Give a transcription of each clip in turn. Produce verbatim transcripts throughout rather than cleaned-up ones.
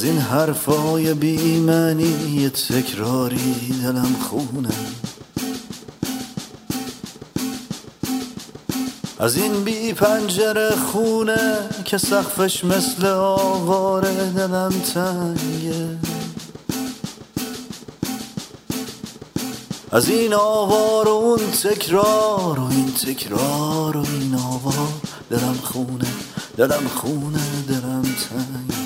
از این حرفای بی معنی تکراری دلم خونه، از این بی پنجره خونه که سقفش مثل آواره دلم تنگه، از این آوار و اون تکرار و این تکرار و این آوار دلم خونه، دلم خونه، دلم تنگه.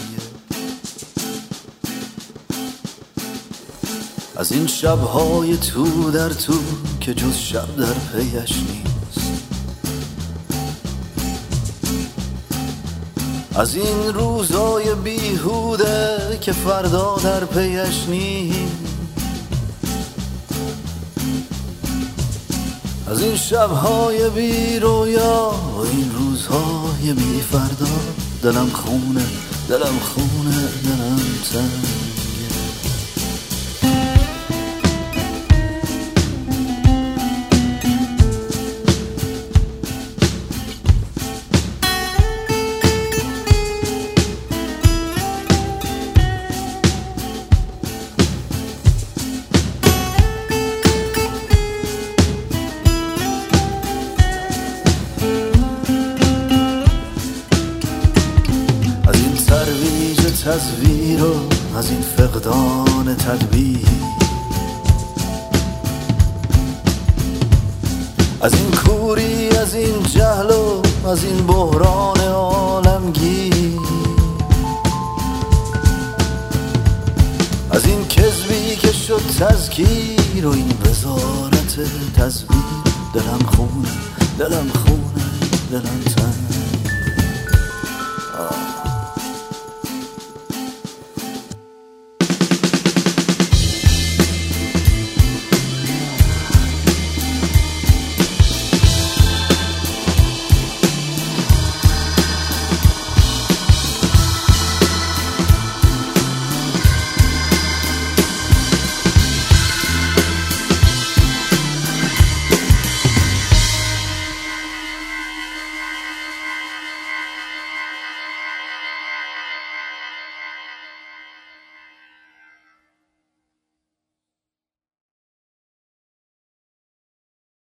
از این شبهای تو در تو که جز شب در پیش نیست، از این روزای بیهوده که فردا در پیش نیست، از این شبهای بی رویا و این روزهای بی فردا دلم خونه، دلم خونه، دلم تنگه. تصویر و از این فقدان تدبیر، از این کوری، از این جهل و از این بحران عالمگیر، از این کذبی که شد تذکیر و این وزارت تزویر دلم خونه، دلم خونه، دلم تنگ.